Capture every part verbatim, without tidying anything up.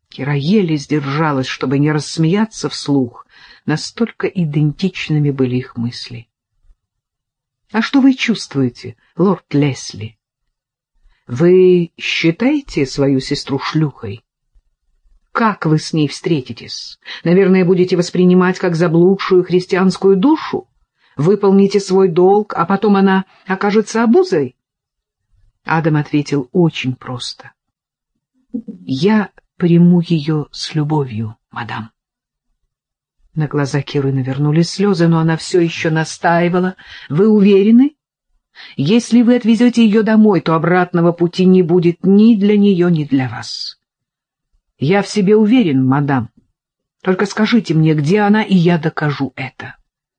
Кира еле сдержалась, чтобы не рассмеяться вслух. Настолько идентичными были их мысли. — А что вы чувствуете, лорд Лесли? Вы считаете свою сестру шлюхой? Как вы с ней встретитесь? Наверное, будете воспринимать как заблудшую христианскую душу? Выполните свой долг, а потом она окажется обузой? Адам ответил очень просто. Я приму ее с любовью, мадам. На глаза Киры навернулись слезы, но она все еще настаивала. Вы уверены? Если вы отвезете ее домой, то обратного пути не будет ни для нее, ни для вас. Я в себе уверен, мадам. Только скажите мне, где она, и я докажу это.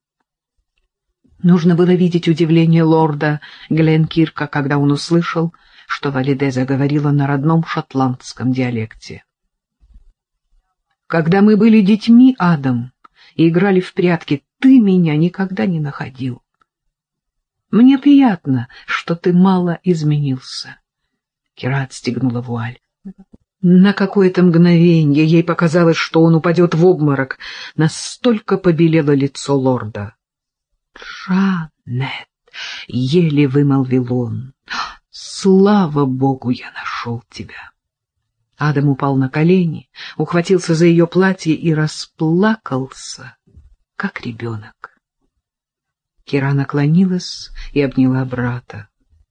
Нужно было видеть удивление лорда Гленкирка, когда он услышал, что Валиде заговорила на родном шотландском диалекте. Когда мы были детьми, Адам, и играли в прятки, ты меня никогда не находил. Мне приятно, что ты мало изменился. Кира отстегнула вуаль. На какое-то мгновение ей показалось, что он упадет в обморок. Настолько побелело лицо лорда. «Джанет!» — еле вымолвил он. «Слава Богу, я нашел тебя!» Адам упал на колени, ухватился за ее платье и расплакался, как ребенок. Кира наклонилась и обняла брата.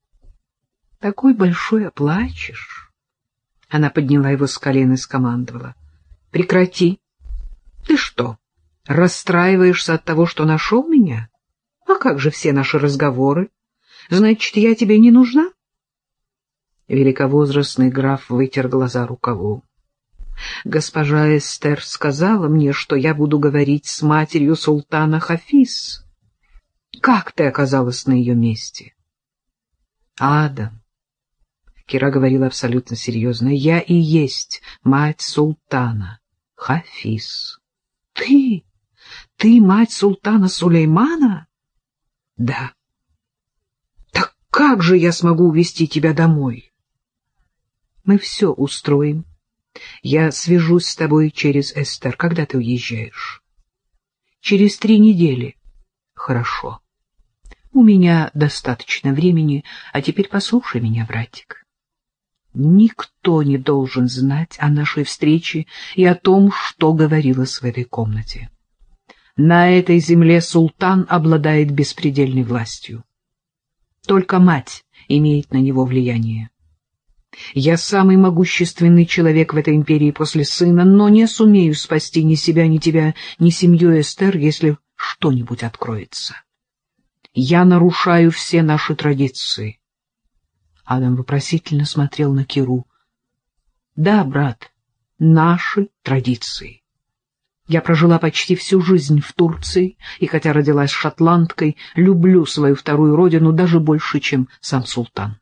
«Такой большой оплачешь!» Она подняла его с колен и скомандовала. «Прекрати! Ты что, расстраиваешься от того, что нашел меня? А как же все наши разговоры? Значит, я тебе не нужна?» Великовозрастный граф вытер глаза рукавом. «Госпожа Эстер сказала мне, что я буду говорить с матерью султана Хафиз. Как ты оказалась на ее месте?» «Адам», — Кира говорила абсолютно серьезно, — «я и есть мать султана Хафиз». «Ты? Ты мать султана Сулеймана?» «Да». «Так как же я смогу увезти тебя домой?» «Мы все устроим. Я свяжусь с тобой через Эстер. Когда ты уезжаешь?» «Через три недели». «Хорошо. У меня достаточно времени, а теперь послушай меня, братик. Никто не должен знать о нашей встрече и о том, что говорилось в этой комнате. На этой земле султан обладает беспредельной властью. Только мать имеет на него влияние. Я самый могущественный человек в этой империи после сына, но не сумею спасти ни себя, ни тебя, ни семью Эстер, если что-нибудь откроется. Я нарушаю все наши традиции». Адам вопросительно смотрел на Киру. «Да, брат, наши традиции. Я прожила почти всю жизнь в Турции, и хотя родилась шотландкой, люблю свою вторую родину даже больше, чем сам султан.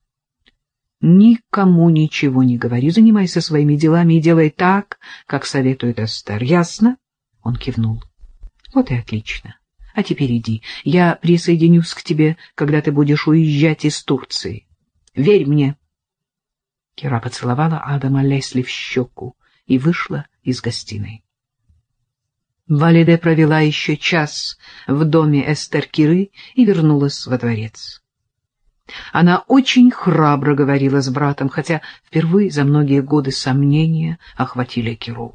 Никому ничего не говори, занимайся своими делами и делай так, как советует Эстер. Ясно?» Он кивнул. «Вот и отлично. А теперь иди. Я присоединюсь к тебе, когда ты будешь уезжать из Турции. Верь мне». Кира поцеловала Адама Лесли в щеку и вышла из гостиной. Валиде провела еще час в доме Эстер Киры и вернулась во дворец. Она очень храбро говорила с братом, хотя впервые за многие годы сомнения охватили Киру.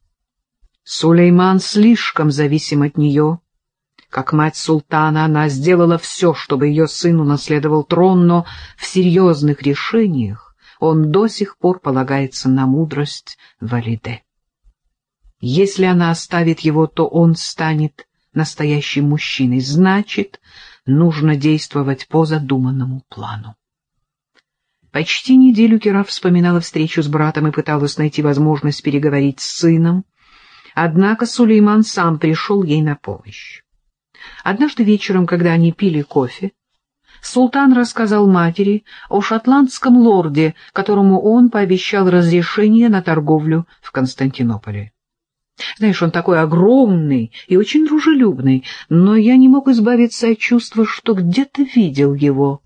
Сулейман слишком зависим от нее. Как мать султана она сделала все, чтобы ее сын унаследовал трон, но в серьезных решениях он до сих пор полагается на мудрость Валиде. Если она оставит его, то он станет настоящим мужчиной. Значит, нужно действовать по задуманному плану. Почти неделю Кира вспоминала встречу с братом и пыталась найти возможность переговорить с сыном, однако Сулейман сам пришел ей на помощь. Однажды вечером, когда они пили кофе, султан рассказал матери о шотландском лорде, которому он пообещал разрешение на торговлю в Константинополе. «Знаешь, он такой огромный и очень дружелюбный, но я не мог избавиться от чувства, что где-то видел его.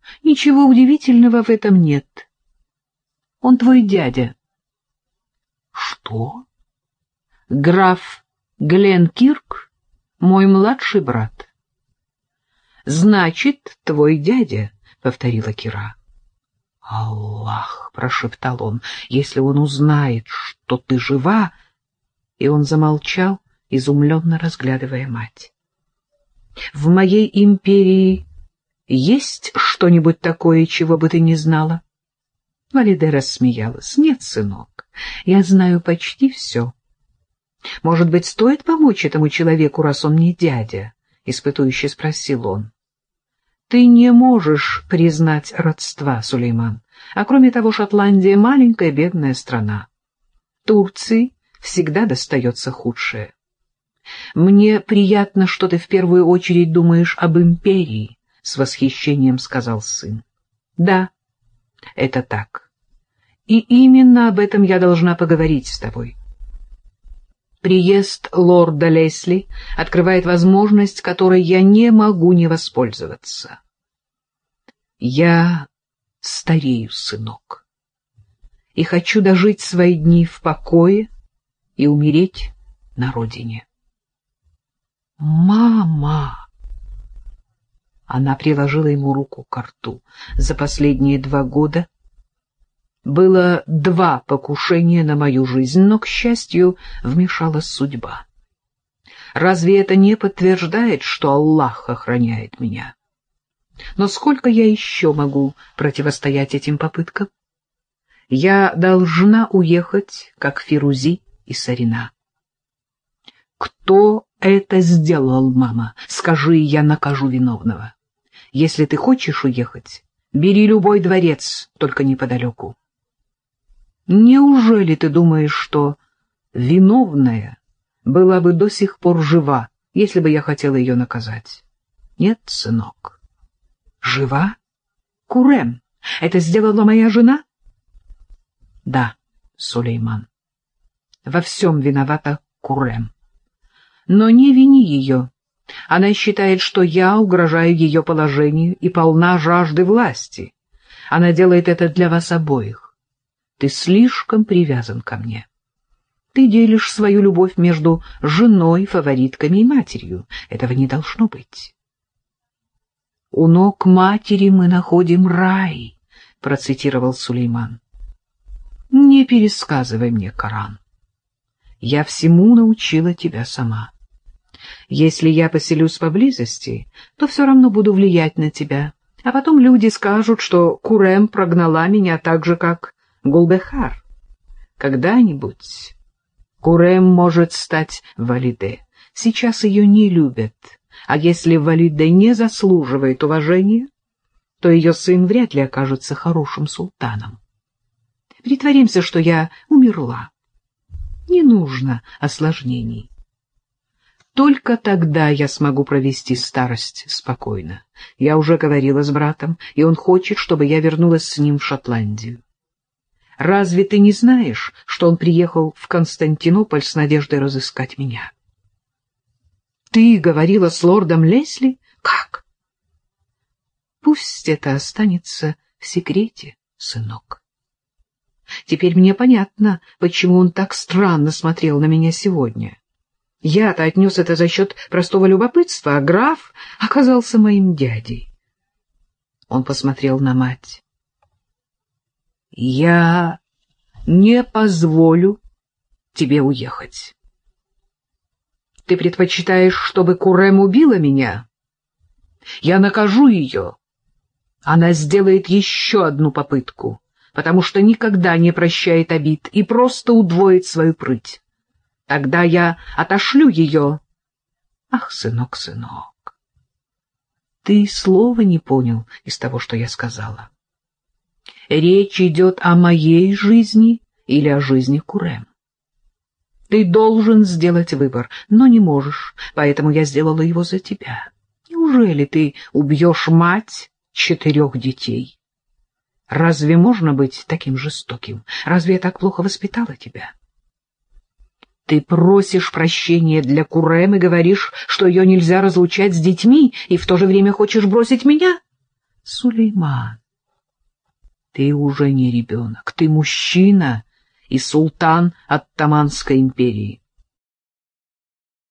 Ничего удивительного в этом нет. Он твой дядя». Что? Граф Гленкирк, мой младший брат. Значит, твой дядя, — повторила Кира. Аллах, — прошептал он, — если он узнает, что ты жива... И он замолчал, изумленно разглядывая мать. В моей империи есть что-нибудь такое, чего бы ты не знала? Валиде рассмеялась. Нет, сынок, я знаю почти все. Может быть, стоит помочь этому человеку, раз он не дядя? Испытующе спросил он. Ты не можешь признать родства, Сулейман. А кроме того, Шотландия — маленькая бедная страна. Турции всегда достается худшее. Мне приятно, что ты в первую очередь думаешь об империи, — с восхищением сказал сын. Да, это так. И именно об этом я должна поговорить с тобой. Приезд лорда Лесли открывает возможность, которой я не могу не воспользоваться. Я старею, сынок, и хочу дожить свои дни в покое и умереть на родине. Мама! Она приложила ему руку к рту. За последние два года было два покушения на мою жизнь, но, к счастью, вмешалась судьба. Разве это не подтверждает, что Аллах охраняет меня? Но сколько я еще могу противостоять этим попыткам? Я должна уехать, как Фирузи и Сарина. Кто это сделал, мама? Скажи, я накажу виновного. Если ты хочешь уехать, бери любой дворец, только неподалеку. Неужели ты думаешь, что виновная была бы до сих пор жива, если бы я хотела ее наказать? Нет, сынок. Жива? Курем, это сделала моя жена? Да, Сулейман. Во всем виновата Курем. Но не вини ее. Она считает, что я угрожаю ее положению и полна жажды власти. Она делает это для вас обоих. Ты слишком привязан ко мне. Ты делишь свою любовь между женой, фаворитками и матерью. Этого не должно быть. «У ног матери мы находим рай», — процитировал Сулейман. «Не пересказывай мне Коран. Я всему научила тебя сама. Если я поселюсь поблизости, то все равно буду влиять на тебя, а потом люди скажут, что Курем прогнала меня так же, как Гулбехар. Когда-нибудь Курем может стать Валиде. Сейчас ее не любят, а если Валиде не заслуживает уважения, то ее сын вряд ли окажется хорошим султаном. Притворимся, что я умерла. Не нужно осложнений. Только тогда я смогу провести старость спокойно. Я уже говорила с братом, и он хочет, чтобы я вернулась с ним в Шотландию. Разве ты не знаешь, что он приехал в Константинополь с надеждой разыскать меня? Ты говорила с лордом Лесли? Как? Пусть это останется в секрете, сынок. Теперь мне понятно, почему он так странно смотрел на меня сегодня. Я-то отнес это за счет простого любопытства, а граф оказался моим дядей. Он посмотрел на мать. Я не позволю тебе уехать. Ты предпочитаешь, чтобы Курем убила меня? Я накажу ее. Она сделает еще одну попытку, потому что никогда не прощает обид и просто удвоит свою прыть. Тогда я отошлю ее. Ах, сынок, сынок, ты слова не понял из того, что я сказала. Речь идет о моей жизни или о жизни Курем. Ты должен сделать выбор, но не можешь, поэтому я сделала его за тебя. Неужели ты убьешь мать четырех детей? Разве можно быть таким жестоким? Разве я так плохо воспитала тебя? Ты просишь прощения для Курем и говоришь, что ее нельзя разлучать с детьми, и в то же время хочешь бросить меня? Сулейман, ты уже не ребенок, ты мужчина, и султан Оттоманской империи.